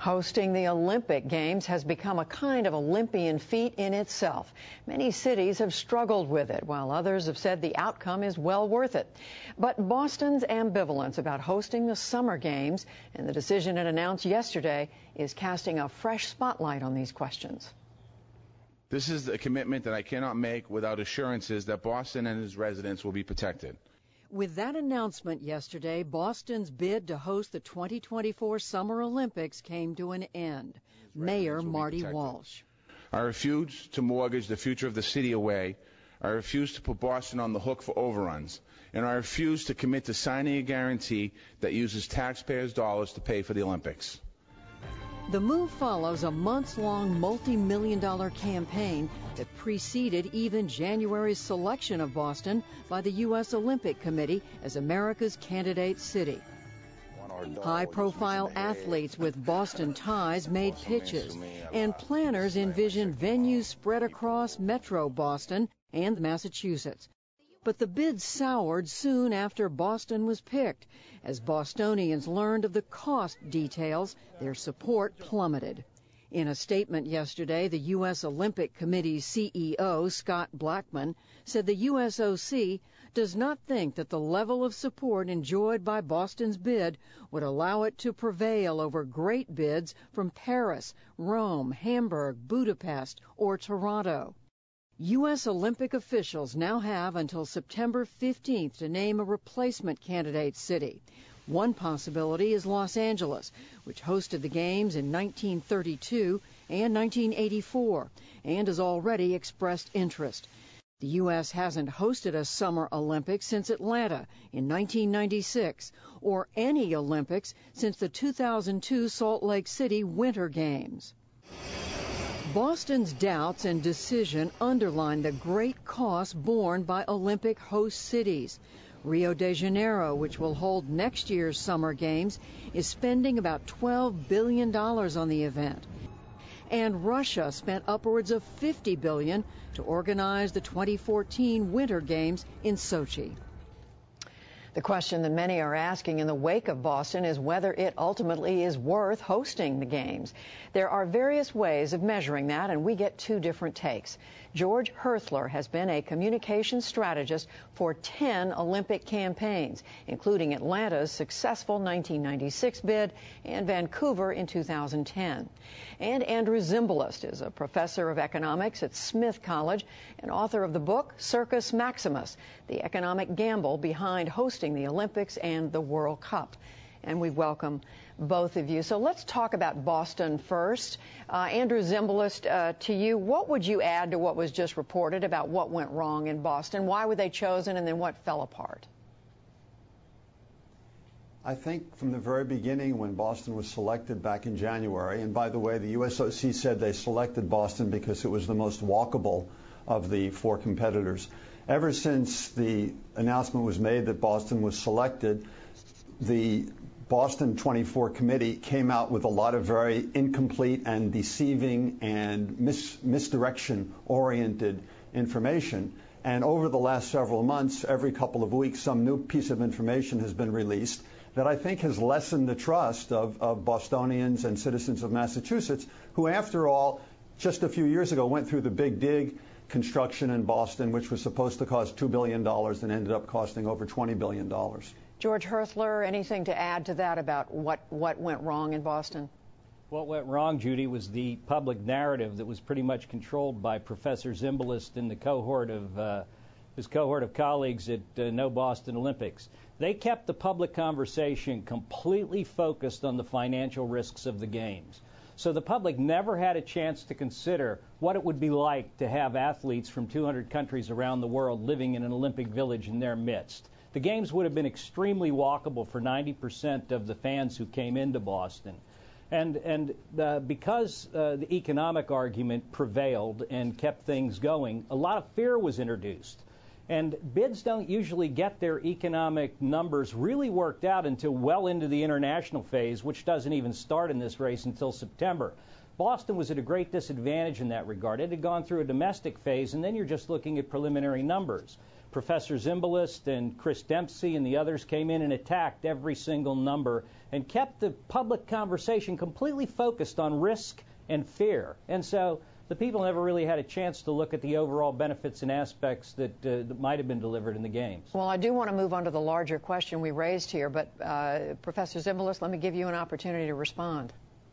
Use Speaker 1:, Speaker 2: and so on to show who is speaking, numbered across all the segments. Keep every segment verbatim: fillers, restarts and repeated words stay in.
Speaker 1: Hosting the Olympic Games has become a kind of Olympian feat in itself. Many cities have struggled with it, while others have said the outcome is well worth it. But Boston's ambivalence about hosting the Summer Games and the decision it announced yesterday is casting a fresh spotlight on these questions.
Speaker 2: This is a commitment that I cannot make without assurances that Boston and its residents will be protected.
Speaker 1: With that announcement yesterday, Boston's bid to host the twenty twenty-four Summer Olympics came to an end. Mayor Marty Walsh.
Speaker 2: I refuse to mortgage the future of the city away. I refuse to put Boston on the hook for overruns. And I refuse to commit to signing a guarantee that uses taxpayers' dollars to pay for the Olympics.
Speaker 1: The move follows a months-long, multi-million dollar campaign that preceded even January's selection of Boston by the U S Olympic Committee as America's candidate city. High-profile athletes with Boston ties made pitches, and planners envisioned venues spread across Metro Boston and Massachusetts. But the bid soured soon after Boston was picked. As Bostonians learned of the cost details, their support plummeted. In a statement yesterday, the U S Olympic Committee's C E O, Scott Blackman, said the U S O C does not think that the level of support enjoyed by Boston's bid would allow it to prevail over great bids from Paris, Rome, Hamburg, Budapest, or Toronto. U S Olympic officials now have until September fifteenth to name a replacement candidate city. One possibility is Los Angeles, which hosted the Games in nineteen thirty-two and nineteen eighty-four, and has already expressed interest. The U S hasn't hosted a Summer Olympics since Atlanta in nineteen ninety-six, or any Olympics since the two thousand two Salt Lake City Winter Games. Boston's doubts and decision underline the great cost borne by Olympic host cities. Rio de Janeiro, which will hold next year's Summer Games, is spending about twelve billion dollars on the event. And Russia spent upwards of fifty billion dollars to organize the twenty fourteen Winter Games in Sochi. The question that many are asking in the wake of Boston is whether it ultimately is worth hosting the Games. There are various ways of measuring that, and we get two different takes. George Herthler has been a communications strategist for ten Olympic campaigns, including Atlanta's successful nineteen ninety-six bid and Vancouver in two thousand ten. And Andrew Zimbalist is a professor of economics at Smith College and author of the book Circus Maximus, the economic gamble behind hosting the Olympics and the World Cup. And we welcome both of you. So let's talk about Boston first. Uh, Andrew Zimbalist, uh, to you, what would you add to what was just reported about what went wrong in Boston? Why were they chosen, and then what fell apart?
Speaker 3: I think from the very beginning when Boston was selected back in January, and by the way, the U S O C said they selected Boston because it was the most walkable of the four competitors. Ever since the announcement was made that Boston was selected, the Boston twenty-four committee came out with a lot of very incomplete and deceiving and mis misdirection-oriented information. And over the last several months, every couple of weeks, some new piece of information has been released that I think has lessened the trust of, of Bostonians and citizens of Massachusetts, who, after all, just a few years ago went through the Big Dig construction in Boston, which was supposed to cost two billion dollars and ended up costing over twenty billion dollars.
Speaker 1: George Herthler, anything to add to that about what, what went wrong in Boston?
Speaker 4: What went wrong, Judy, was the public narrative that was pretty much controlled by Professor Zimbalist and the cohort of uh, his cohort of colleagues at uh, No Boston Olympics. They kept the public conversation completely focused on the financial risks of the Games. So the public never had a chance to consider what it would be like to have athletes from two hundred countries around the world living in an Olympic village in their midst. The Games would have been extremely walkable for ninety percent of the fans who came into Boston. And, and uh, because uh, the economic argument prevailed and kept things going, a lot of fear was introduced. And bids don't usually get their economic numbers really worked out until well into the international phase, which doesn't even start in this race until September. Boston was at a great disadvantage in that regard. It had gone through a domestic phase, and then you're just looking at preliminary numbers. Professor Zimbalist and Chris Dempsey and the others came in and attacked every single number and kept the public conversation completely focused on risk and fear. And so the people never really had a chance to look at the overall benefits and aspects that, uh, that might have been delivered in the games.
Speaker 1: Well, I do want to move on to the larger question we raised here, but uh, Professor Zimbalist, let me give you an opportunity to respond.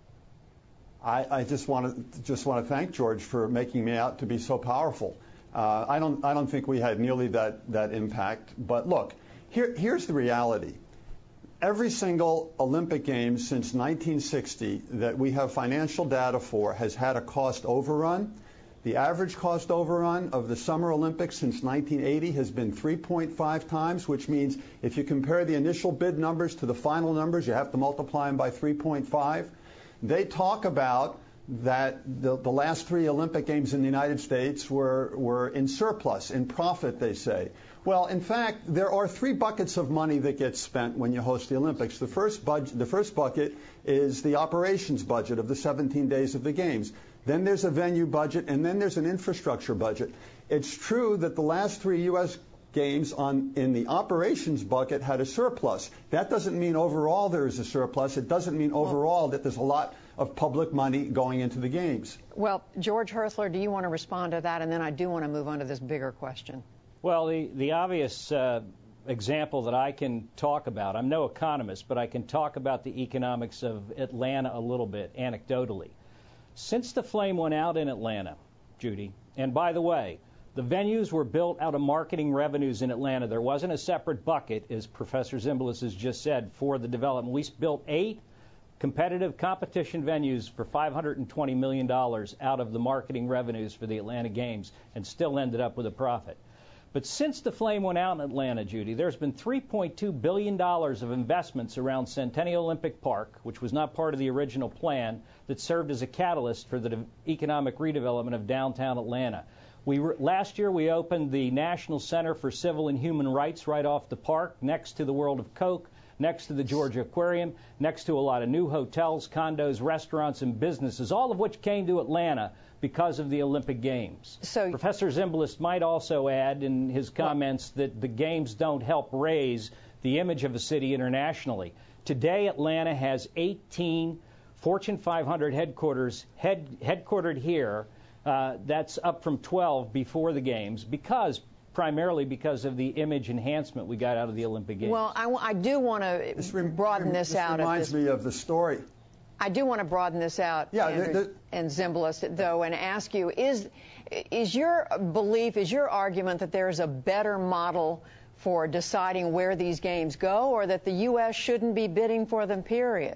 Speaker 3: I, I just want to just want to thank George for making me out to be so powerful. Uh, I don't I don't think we had nearly that that impact. But look, here here's the reality. Every single Olympic Games since nineteen sixty that we have financial data for has had a cost overrun. The average cost overrun of the Summer Olympics since nineteen eighty has been three point five times, which means if you compare the initial bid numbers to the final numbers, you have to multiply them by three point five. They talk about that the, the last three Olympic Games in the United States were, were in surplus, in profit, they say. Well, in fact, there are three buckets of money that get spent when you host the Olympics. The first, budget, the first bucket is the operations budget of the seventeen days of the Games. Then there's a venue budget, and then there's an infrastructure budget. It's true that the last three U S Games on in the operations bucket had a surplus. That doesn't mean overall there is a surplus. It doesn't mean overall that there's a lot of public money going into the Games.
Speaker 1: Well, George Herthler, do you want to respond to that? And then I do want to move on to this bigger question.
Speaker 4: Well, the, the obvious uh, example that I can talk about, I'm no economist, but I can talk about the economics of Atlanta a little bit anecdotally. Since the flame went out in Atlanta, Judy, and by the way, the venues were built out of marketing revenues in Atlanta. There wasn't a separate bucket, as Professor Zimbalist has just said, for the development. We built eight competitive competition venues for five hundred twenty million dollars out of the marketing revenues for the Atlanta Games and still ended up with a profit. But since the flame went out in Atlanta, Judy, there's been three point two billion dollars of investments around Centennial Olympic Park, which was not part of the original plan, that served as a catalyst for the de- economic redevelopment of downtown Atlanta. We were, last year we opened the National Center for Civil and Human Rights right off the park, next to the World of Coke, next to the Georgia Aquarium, next to a lot of new hotels, condos, restaurants, and businesses, all of which came to Atlanta because of the Olympic Games. So, Professor Zimbalist might also add in his comments well, that the Games don't help raise the image of a city internationally. Today, Atlanta has eighteen Fortune five hundred headquarters head, headquartered here. Uh, that's up from twelve before the Games, because primarily because of the image enhancement we got out of the Olympic Games.
Speaker 1: Well, I, I do want to broaden this,
Speaker 3: this
Speaker 1: out.
Speaker 3: This reminds me of the story.
Speaker 1: I do want to broaden this out,
Speaker 3: yeah,
Speaker 1: Andrew,
Speaker 3: the, the,
Speaker 1: and Zimbalist, though, and ask you, is is your belief, is your argument that there is a better model for deciding where these games go, or that the U S shouldn't be bidding for them, period?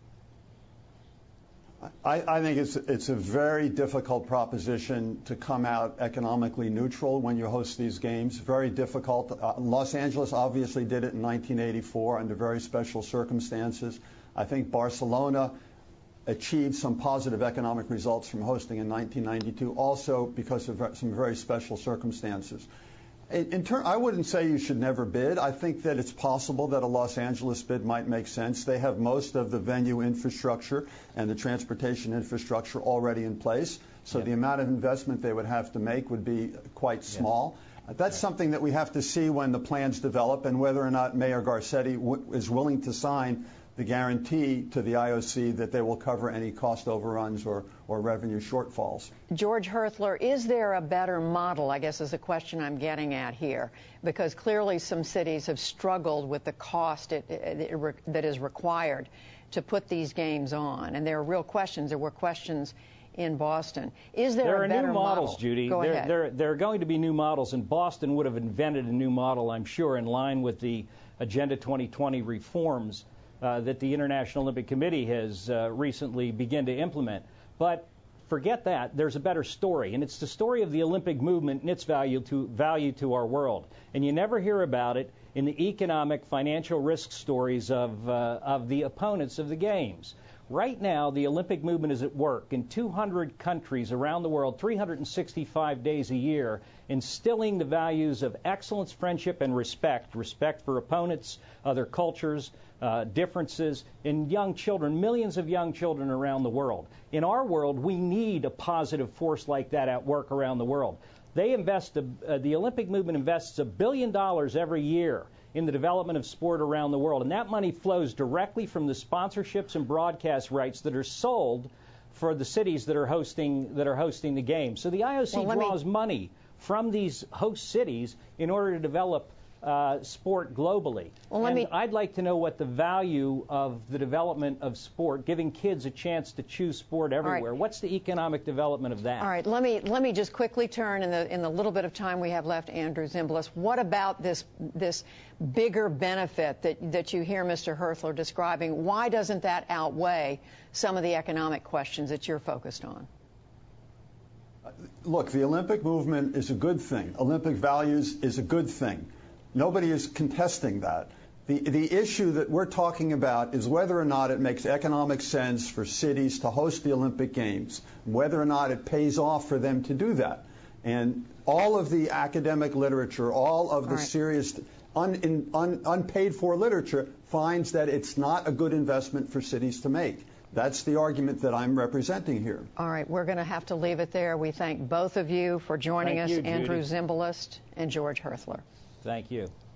Speaker 3: I, I think it's it's a very difficult proposition to come out economically neutral when you host these games. Very difficult. Uh, Los Angeles obviously did it in nineteen eighty-four under very special circumstances. I think Barcelona achieved some positive economic results from hosting in nineteen ninety-two, also because of some very special circumstances. In, in turn, I wouldn't say you should never bid. I think that it's possible that a Los Angeles bid might make sense. They have most of the venue infrastructure and the transportation infrastructure already in place, so yeah. the amount of investment they would have to make would be quite small. Yeah. That's yeah. something that we have to see when the plans develop and whether or not Mayor Garcetti w- is willing to sign the guarantee to the I O C that they will cover any cost overruns or, or revenue shortfalls.
Speaker 1: George Herthler, is there a better model, I guess is the question I'm getting at here, because clearly some cities have struggled with the cost it, it, it, that is required to put these games on, and there are real questions. There were questions in Boston. Is there,
Speaker 4: there
Speaker 1: a better
Speaker 4: new models,
Speaker 1: model?
Speaker 4: Judy.
Speaker 1: Go
Speaker 4: there,
Speaker 1: ahead.
Speaker 4: There, there are going to be new models, and Boston would have invented a new model, I'm sure, in line with the Agenda twenty twenty reforms Uh, that the International Olympic Committee has uh, recently begun to implement. But forget that. There's a better story, and it's the story of the Olympic movement and its value to value to our world. And you never hear about it in the economic, financial risk stories of uh, of the opponents of the Games. Right now, the Olympic movement is at work in two hundred countries around the world, three hundred sixty-five days a year, instilling the values of excellence, friendship, and respect, respect for opponents, other cultures, uh, differences in young children, millions of young children around the world. In our world, we need a positive force like that at work around the world. They invest, a, uh, the Olympic movement invests a billion dollars every year in the development of sport around the world. And that money flows directly from the sponsorships and broadcast rights that are sold for the cities that are hosting that are hosting the games. So the I O C well, draws me... money from these host cities in order to develop uh, sport globally. Well, let and me... I'd like to know what the value of the development of sport, giving kids a chance to choose sport everywhere. Right. What's the economic development of that?
Speaker 1: All right, let me let me just quickly turn in the in the little bit of time we have left, Andrew Zimbalist. What about this this bigger benefit that that you hear Mister Herthler describing? Why doesn't that outweigh some of the economic questions that you're focused on?
Speaker 3: Look, the Olympic movement is a good thing. Olympic values is a good thing. Nobody is contesting that. The, the issue that we're talking about is whether or not it makes economic sense for cities to host the Olympic Games, whether or not it pays off for them to do that. And all of the academic literature, all of the all right. serious un, in, un, unpaid for literature finds that it's not a good investment for cities to make. That's the argument that I'm representing here.
Speaker 1: All right, we're going to have to leave it there. We thank both of you for joining
Speaker 4: thank
Speaker 1: us,
Speaker 4: you,
Speaker 1: Andrew Zimbalist and George Herthler.
Speaker 4: Thank you.